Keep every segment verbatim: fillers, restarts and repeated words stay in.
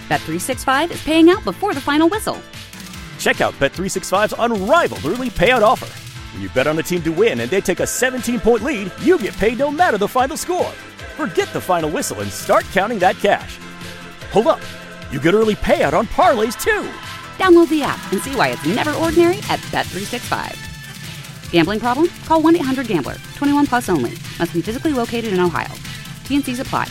Bet three sixty-five is paying out before the final whistle. Check out Bet three sixty-five's unrivaled early payout offer. When you bet on a team to win and they take a seventeen-point lead, you get paid no matter the final score. Forget the final whistle and start counting that cash. Hold up. You get early payout on parlays, too. Download the app and see why it's never ordinary at Bet three sixty-five. Gambling problem? Call one eight hundred gambler. twenty-one plus only. Must be physically located in Ohio. T N Cs apply.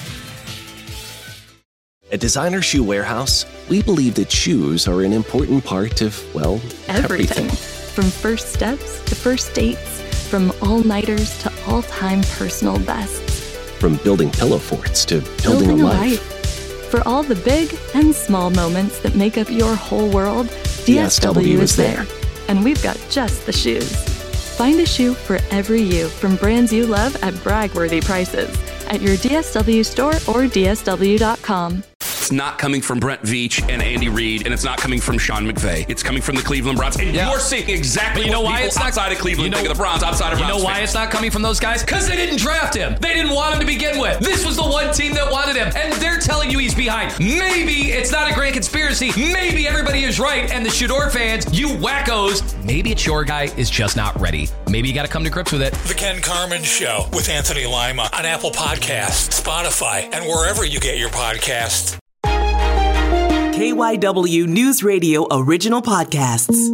At Designer Shoe Warehouse, we believe that shoes are an important part of, well, everything. everything. From first steps to first dates, from all-nighters to all-time personal bests. From building pillow forts to building, building a, a life. life. For all the big and small moments that make up your whole world, D S W is there. And we've got just the shoes. Find a shoe for every you from brands you love at brag-worthy prices at your D S W store or D S W dot com. It's not coming from Brent Veach and Andy Reid, and it's not coming from Sean McVay. It's coming from the Cleveland Browns. And yeah. you're seeing exactly you know what why people it's not, outside of Cleveland you know, think of the Browns, outside of You Browns know why fans. it's not coming from those guys? Because they didn't draft him. They didn't want him to begin with. This was the one team that wanted him, and they're telling you he's behind. Maybe it's not a grand conspiracy. Maybe everybody is right, and the Shador fans, you wackos, maybe it's your guy is just not ready. Maybe you got to come to grips with it. The Ken Carman Show with Anthony Lima on Apple Podcasts, Spotify, and wherever you get your podcasts. K Y W News Radio original podcasts.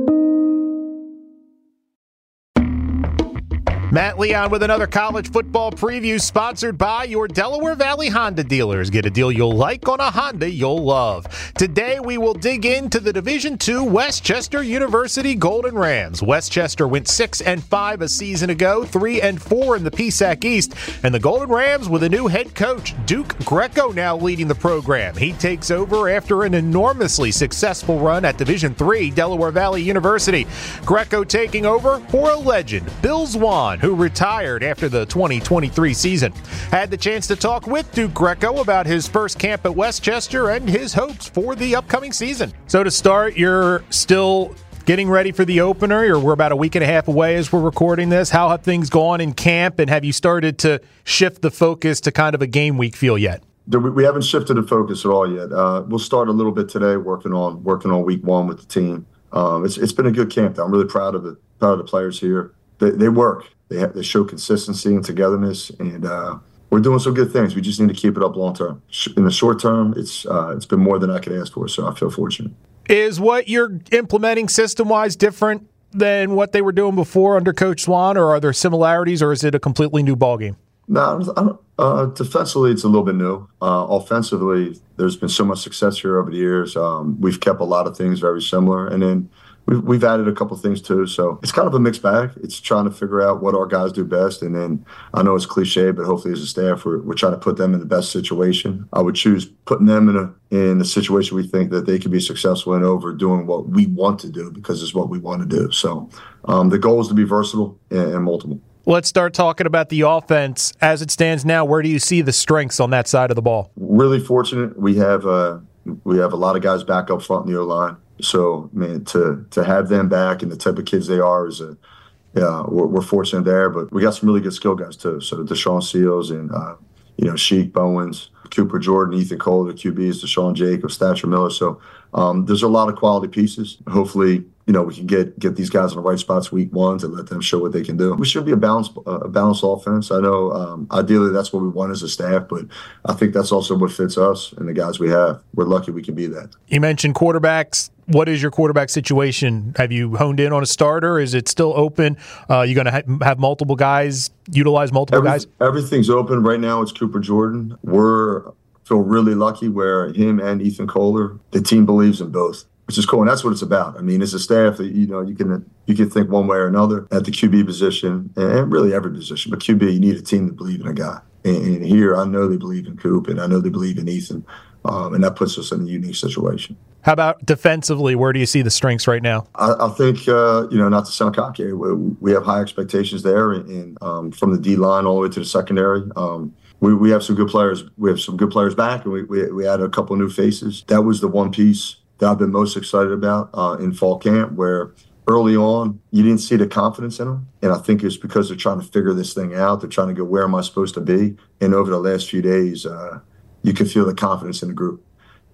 Matt Leon with another college football preview sponsored by your Delaware Valley Honda dealers. Get a deal you'll like on a Honda you'll love. Today we will dig into the Division two West Chester University Golden Rams. West Chester went six and five a season ago, three and four in the P SAC East, and the Golden Rams with a new head coach, Duke Greco, now leading the program. He takes over after an enormously successful run at Division three Delaware Valley University. Greco taking over for a legend, Bill Zwan, who retired after the twenty twenty-three season. Had the chance to talk with Duke Greco about his first camp at West Chester and his hopes for the upcoming season. So to start, you're still getting ready for the opener. Or we're about a week and a half away as we're recording this. How have things gone in camp, and have you started to shift the focus to kind of a game week feel yet? We haven't shifted the focus at all yet. Uh, we'll start a little bit today, working on working on week one with the team. Um, it's it's been a good camp. I'm really proud of it. Proud of the players here. They, they work. They have, they show consistency and togetherness, and uh, we're doing some good things. We just need to keep it up long term. In the short term, it's uh, it's been more than I could ask for, so I feel fortunate. Is what you're implementing system-wise different than what they were doing before under Coach Swan, or are there similarities, or is it a completely new ballgame? No, I don't, uh, defensively, it's a little bit new. Uh, offensively, there's been so much success here over the years. Um, we've kept a lot of things very similar, and then We've, we've added a couple things too, so it's kind of a mixed bag. It's trying to figure out what our guys do best, and then I know it's cliche, but hopefully as a staff, we're, we're trying to put them in the best situation. I would choose putting them in a in a situation we think that they can be successful in over doing what we want to do because it's what we want to do. So um, the goal is to be versatile and, and multiple. Let's start talking about the offense as it stands now. Where do you see the strengths on that side of the ball? Really fortunate. We have uh, we have a lot of guys back up front in the O-line. So, man, to to have them back and the type of kids they are is a, yeah, we're, we're fortunate there. But we got some really good skill guys too. So Deshaun Seals and uh, you know Sheik Bowens, Cooper Jordan, Ethan Cole, the Q Bs, Deshaun Jacobs, Thatcher Miller. So um, there's a lot of quality pieces. Hopefully, you know, we can get get these guys in the right spots week one to let them show what they can do. We should be a balanced uh, a balanced offense. I know um, ideally that's what we want as a staff, but I think that's also what fits us and the guys we have. We're lucky we can be that. You mentioned quarterbacks. What is your quarterback situation? Have you honed in on a starter? Is it still open? Uh, you going to ha- have multiple guys, utilize multiple Every, guys? Everything's open. Right now it's Cooper Jordan. We're feel really lucky where him and Ethan Kohler, the team believes in both, which is cool. And that's what it's about. I mean, as a staff, you know, you can you can think one way or another at the Q B position, and really every position. But Q B, you need a team to believe in a guy. And, and here, I know they believe in Coop, and I know they believe in Ethan. Um, and that puts us in a unique situation. How about defensively? Where do you see the strengths right now? I, I think, uh, you know, not to sound cocky, we, we have high expectations there, and, and um, from the D line all the way to the secondary. Um, we, we have some good players. We have some good players back, and we, we, we added a couple of new faces. That was the one piece that I've been most excited about uh, in fall camp, where early on you didn't see the confidence in them. And I think it's because they're trying to figure this thing out. They're trying to go, where am I supposed to be? And over the last few days, uh, you can feel the confidence in the group.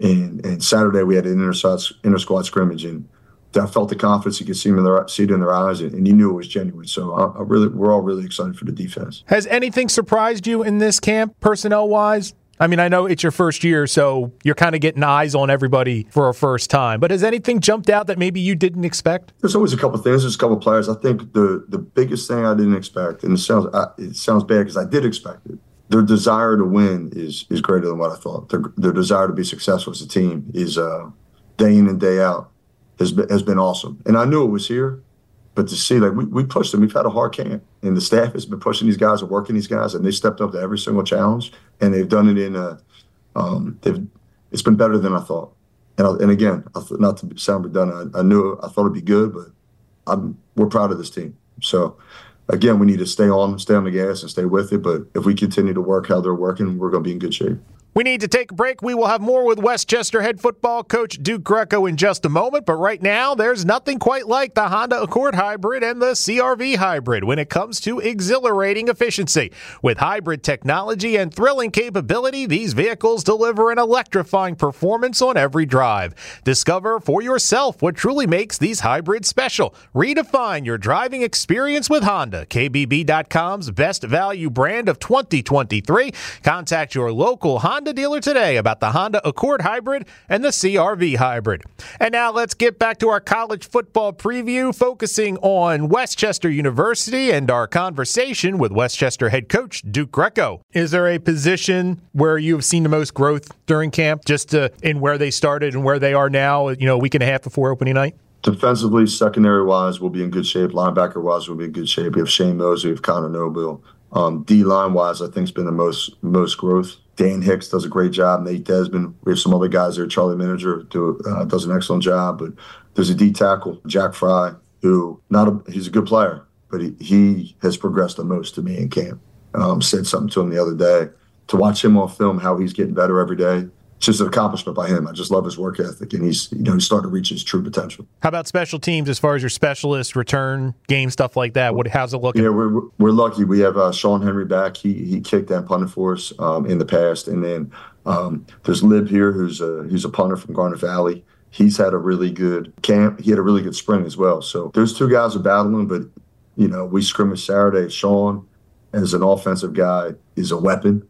And and Saturday we had an inter inter squad scrimmage, and I felt the confidence. You could see them in their see it in their eyes, and, and you knew it was genuine. So I, I really, we're all really excited for the defense. Has anything surprised you in this camp, personnel wise? I mean, I know it's your first year, so you're kind of getting eyes on everybody for a first time. But has anything jumped out that maybe you didn't expect? There's always a couple of things. There's a couple of players. I think the the biggest thing I didn't expect, and it sounds it sounds bad because I did expect it. Their desire to win is is greater than what I thought. Their, their desire to be successful as a team is uh, day in and day out has been, has been awesome. And I knew it was here, but to see, like, we, we pushed them. We've had a hard camp, and the staff has been pushing these guys and working these guys, and they stepped up to every single challenge, and they've done it in a um, they've it's been better than I thought. And, I, and again, I th- not to sound redundant, I, I knew I thought it'd be good, but I'm we're proud of this team. So. Again, we need to stay on, stay on the gas and stay with it. But if we continue to work how they're working, we're going to be in good shape. We need to take a break. We will have more with Westchester head football coach Duke Greco in just a moment. But right now, there's nothing quite like the Honda Accord Hybrid and the C R V Hybrid when it comes to exhilarating efficiency. With hybrid technology and thrilling capability, these vehicles deliver an electrifying performance on every drive. Discover for yourself what truly makes these hybrids special. Redefine your driving experience with Honda. K B B dot com's best value brand of twenty twenty-three. Contact your local Honda Honda dealer today about the Honda Accord Hybrid and the C R V Hybrid. And now let's get back to our college football preview, focusing on Westchester University and our conversation with Westchester head coach Duke Greco. Is there a position where you've seen the most growth during camp, just to, in where they started and where they are now, you know, a week and a half before opening night? Defensively, secondary-wise, we'll be in good shape. Linebacker-wise, we'll be in good shape. We have Shane Mosley, we have Connor Noble. Um, D-line-wise, I think has been the most most growth. Dan Hicks does a great job. Nate Desmond. We have some other guys there. Charlie Manager do, uh, does an excellent job. But there's a D tackle, Jack Fry, who not a, he's a good player, but he, he has progressed the most to me in camp. Um, said something to him the other day. To watch him on film, how he's getting better every day, it's just an accomplishment by him. I just love his work ethic, and he's you know he's starting to reach his true potential. How about special teams as far as your specialist, return, game, stuff like that? What how's it looking? Yeah, we're we're lucky. We have uh, Sean Henry back. He he kicked and punted for us um, in the past, and then um, there's Lib here, who's a who's a punter from Garnet Valley. He's had a really good camp. He had a really good spring as well. So those two guys are battling, but you know we scrimmaged Saturday. Sean, as an offensive guy, is a weapon.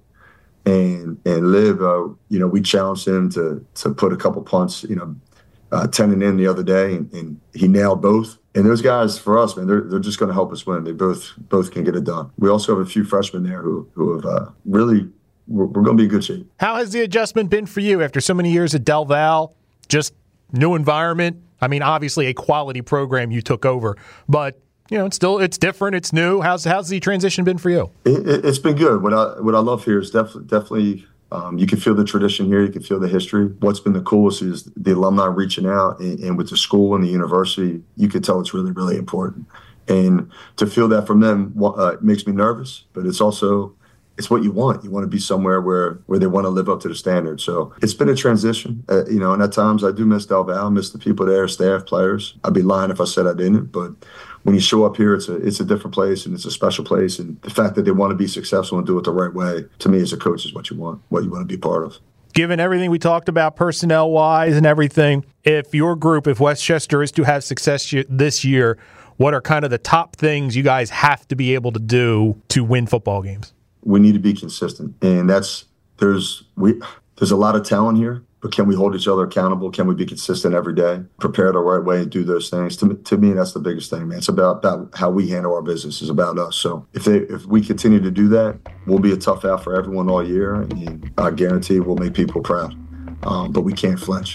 And and Liv, uh, you know, we challenged him to to put a couple punts, you know, uh, ten and in the other day, and, and he nailed both. And those guys, for us, man, they're they're just going to help us win. They both both can get it done. We also have a few freshmen there who who have uh, really we're, we're going to be in good shape. How has the adjustment been for you after so many years at Del Val? Just new environment. I mean, obviously a quality program you took over, but. You know, it's still it's different. It's new. How's how's the transition been for you? It, it, it's been good. What I what I love here is definitely definitely um, you can feel the tradition here. You can feel the history. What's been the coolest is the alumni reaching out, and, and with the school and the university, you can tell it's really really important. And to feel that from them uh, makes me nervous, but it's also it's what you want. You want to be somewhere where where they want to live up to the standard. So it's been a transition, uh, you know. And at times I do miss Del Val, miss the people there, staff, players. I'd be lying if I said I didn't, but. When you show up here, it's a it's a different place and it's a special place. And the fact that they want to be successful and do it the right way, to me as a coach, is what you want, what you want to be part of. Given everything we talked about personnel-wise and everything, if your group, if Westchester is to have success this year, what are kind of the top things you guys have to be able to do to win football games? We need to be consistent. And that's there's we there's a lot of talent here. But can we hold each other accountable? Can we be consistent every day, prepare the right way, and do those things? To me, to me, that's the biggest thing, man. It's about, about how we handle our business. It's about us. So if they, if we continue to do that, we'll be a tough out for everyone all year, and I guarantee we'll make people proud. Um, but we can't flinch.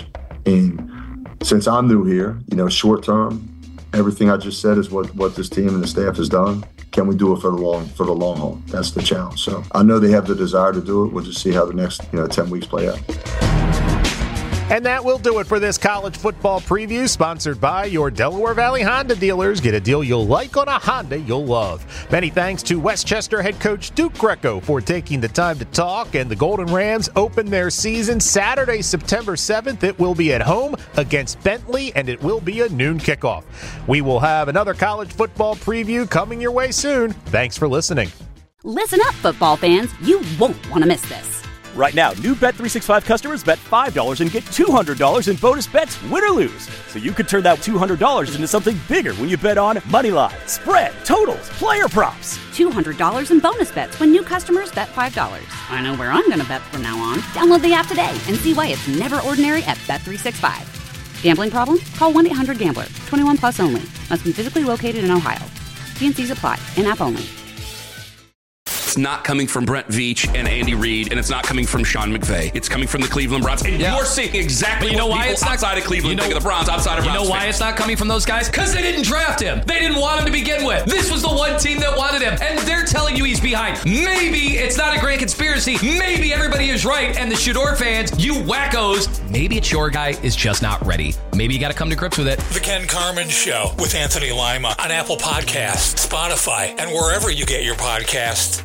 And since I'm new here, you know, short term, everything I just said is what, what this team and the staff has done. Can we do it for the long for the long haul? That's the challenge. So I know they have the desire to do it. We'll just see how the next you know ten weeks play out. And that will do it for this college football preview, sponsored by your Delaware Valley Honda dealers. Get a deal you'll like on a Honda you'll love. Many thanks to Westchester head coach Duke Greco for taking the time to talk. And the Golden Rams open their season Saturday, September seventh. It will be at home against Bentley, and it will be a noon kickoff. We will have another college football preview coming your way soon. Thanks for listening. Listen up, football fans. You won't want to miss this. Right now, new Bet three sixty-five customers bet five dollars and get two hundred dollars in bonus bets, win or lose. So you could turn that two hundred dollars into something bigger when you bet on money line, spread, totals, player props. two hundred dollars in bonus bets when new customers bet five dollars. I know where I'm going to bet from now on. Download the app today and see why it's never ordinary at Bet three sixty-five. Gambling problem? Call one eight hundred gambler. twenty-one plus only. Must be physically located in Ohio. T and C's apply. In-app only. It's not coming from Brent Veach and Andy Reid, and it's not coming from Sean McVay. It's coming from the Cleveland Browns. And yeah. you're seeing exactly you know what why it's not, outside of Cleveland you know, think of the Browns, outside of You Browns know why fans. it's not coming from those guys? Because they didn't draft him. They didn't want him to begin with. This was the one team that wanted him, and they're telling you he's behind. Maybe it's not a grand conspiracy. Maybe everybody is right, and the Shador fans, you wackos, maybe it's your guy is just not ready. Maybe you got to come to grips with it. The Ken Carman Show with Anthony Lima on Apple Podcasts, Spotify, and wherever you get your podcasts.